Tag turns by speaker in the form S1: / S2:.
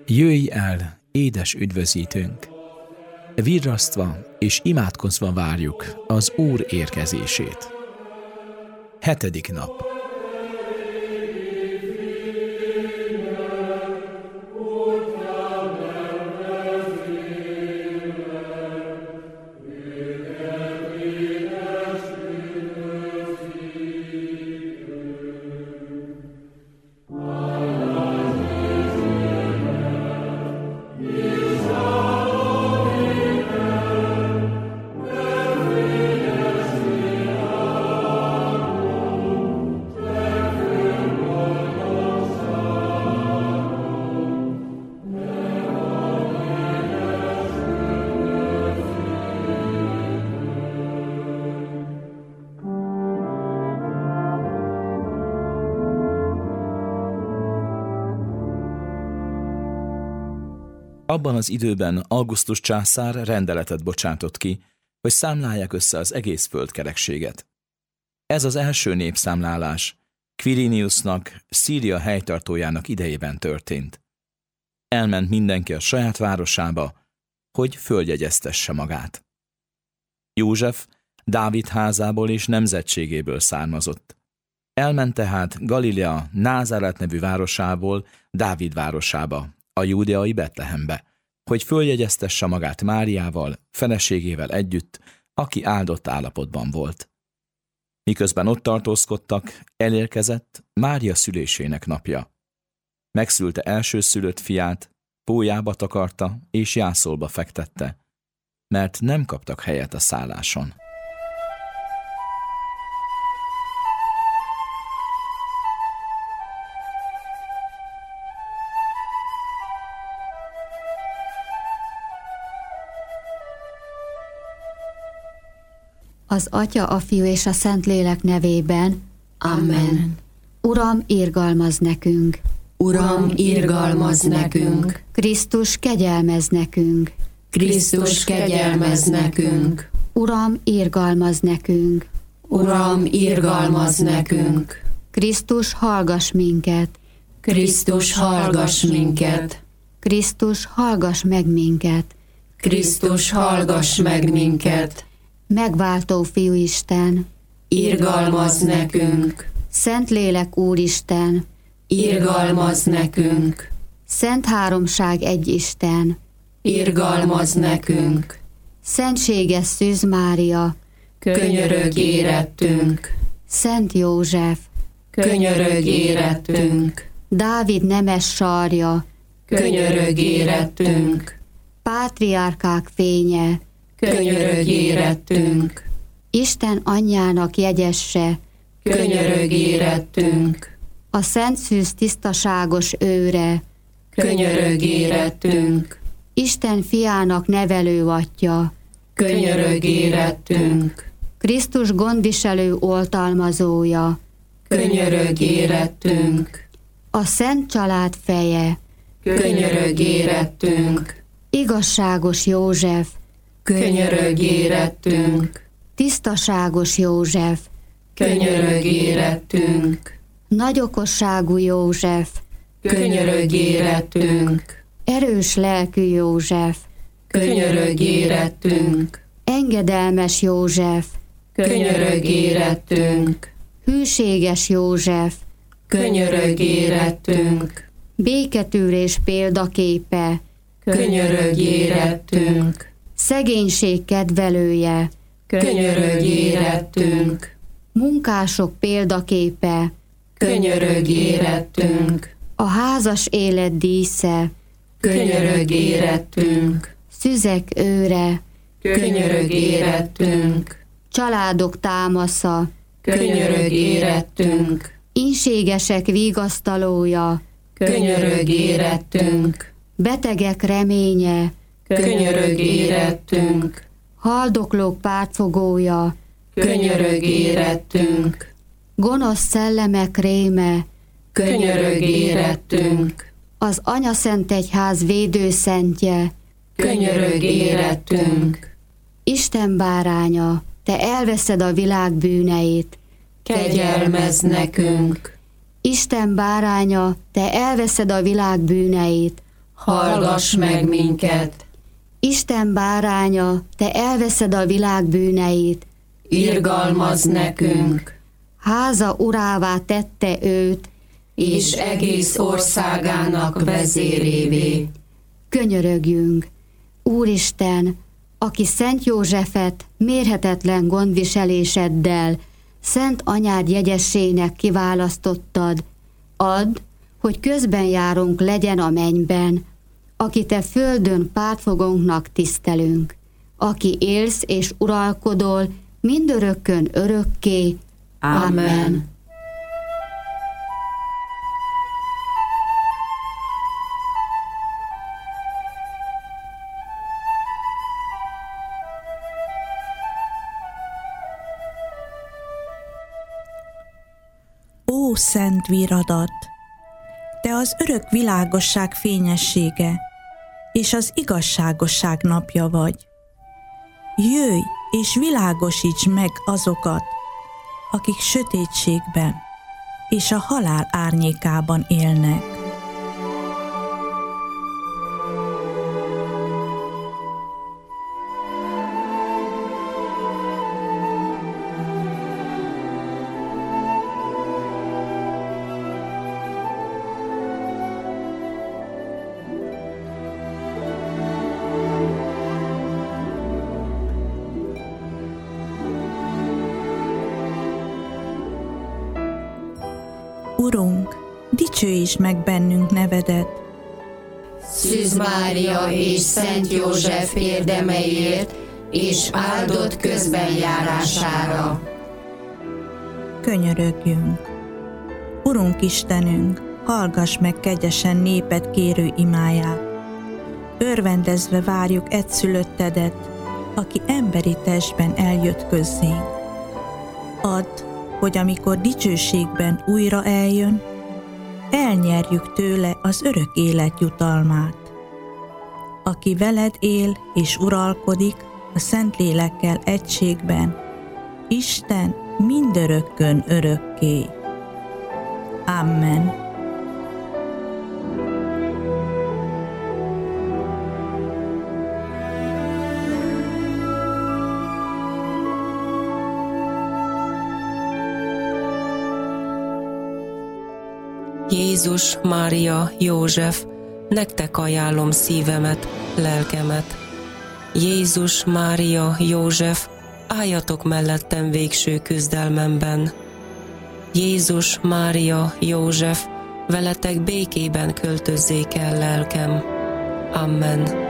S1: Jöjj el, édes üdvözítőnk! Virrasztva és imádkozva várjuk az Úr érkezését. 7. nap. Abban az időben Augustus császár rendeletet bocsátott ki, hogy számlálják össze az egész földkerekséget. Ez az első népszámlálás Quiriniusnak, Szíria helytartójának idejében történt. Elment mindenki a saját városába, hogy följegyeztesse magát. József Dávid házából és nemzetségéből származott. Elment tehát Galilea Názáret nevű városából Dávid városába, a júdeai Betlehembe, hogy följegyeztesse magát Máriával, feleségével együtt, aki áldott állapotban volt. Miközben ott tartózkodtak, elérkezett Mária szülésének napja. Megszülte elsőszülött fiát, pólyába takarta és jászolba fektette, mert nem kaptak helyet a szálláson.
S2: Az Atya, a Fiú és a Szentlélek nevében.
S3: Amen.
S2: Uram, irgalmazz nekünk!
S3: Uram, irgalmazz nekünk!
S2: Krisztus, kegyelmezz nekünk!
S3: Krisztus, kegyelmezz nekünk!
S2: Uram, irgalmazz nekünk!
S3: Uram, irgalmazz nekünk!
S2: Krisztus, hallgass minket!
S3: Krisztus, hallgass minket!
S2: Krisztus, hallgass meg minket!
S3: Krisztus, hallgass meg minket!
S2: Megváltó Fiúisten,
S3: irgalmazz nekünk!
S2: Szentlélek Úristen,
S3: irgalmazz nekünk!
S2: Szent Háromság egy Isten,
S3: irgalmazz nekünk!
S2: Szentséges Szűz Mária,
S3: könyörögj érettünk!
S2: Szent József,
S3: könyörögj érettünk!
S2: Dávid nemes sarja,
S3: könyörögj érettünk!
S2: Pátriárkák fénye,
S3: könyörögj érettünk!
S2: Isten anyjának jegyesse,
S3: könyörögj érettünk!
S2: a Szent Szűz tisztaságos őre,
S3: könyörögj érettünk!
S2: Isten fiának nevelő atya,
S3: könyörögj érettünk!
S2: Krisztus gondviselő oltalmazója,
S3: könyörögj érettünk!
S2: a Szent Család feje,
S3: könyörögj érettünk!
S2: igazságos József,
S3: könyörögj érettünk!
S2: tisztaságos József,
S3: könyörögj érettünk!
S2: nagyokosságú József,
S3: könyörögj érettünk!
S2: erős lelkű József,
S3: könyörögj érettünk!
S2: engedelmes József,
S3: könyörögj érettünk!
S2: hűséges József,
S3: könyörögj érettünk!
S2: béketűrés példaképe,
S3: könyörögj érettünk!
S2: szegénység kedvelője,
S3: könyörögj érettünk!
S2: munkások példaképe,
S3: könyörögj érettünk!
S2: a házas élet dísze,
S3: könyörögj érettünk!
S2: szüzek őre,
S3: könyörögj érettünk!
S2: családok támasza,
S3: könyörögj érettünk!
S2: inségesek vigasztalója,
S3: könyörögj érettünk!
S2: betegek reménye,
S3: könyörögj érettünk!
S2: haldoklók pártfogója,
S3: könyörögj érettünk!
S2: gonosz szellemek réme,
S3: könyörögj érettünk!
S2: az Anyaszentegyház védőszentje,
S3: könyörögj érettünk!
S2: Isten báránya, te elveszed a világ bűneit,
S3: kegyelmezz nekünk!
S2: Isten báránya, te elveszed a világ bűneit,
S3: hallgass meg minket.
S2: Isten báránya, te elveszed a világ bűneit,
S3: Irgalmazz nekünk,
S2: háza urává tette őt,
S3: és egész országának vezérévé.
S2: könyörögjünk. Úristen, aki Szent Józsefet mérhetetlen gondviseléseddel Szent Anyád jegyessének kiválasztottad, add, hogy közbenjárunk legyen a mennyben, aki te földön pártfogónknak tisztelünk, aki élsz és uralkodol mindörökkön örökké. Amen.
S4: Ó, szent viradat! Te az örök világosság fényessége, és az igazságosság napja vagy. Jöjj, és világosíts meg azokat, akik sötétségben és a halál árnyékában élnek. Urunk, dicsőítsd meg bennünk nevedet.
S3: Szűz Mária és Szent József érdemeiért, és áldott közbenjárására.
S4: Könyörögjünk. Urunk Istenünk, hallgass meg kegyesen néped kérő imáját. Örvendezve várjuk egyszülöttedet, aki emberi testben eljött közzénk. Add, hogy amikor dicsőségben újra eljön, elnyerjük tőle az örök élet jutalmát. Aki veled él és uralkodik a Szentlélekkel egységben, Isten mindörökkön örökké. Amen.
S5: Jézus, Mária, József, nektek ajánlom szívemet, lelkemet. Jézus, Mária, József, álljatok mellettem végső küzdelmemben. Jézus, Mária, József, veletek békében költözzék el lelkem. Amen.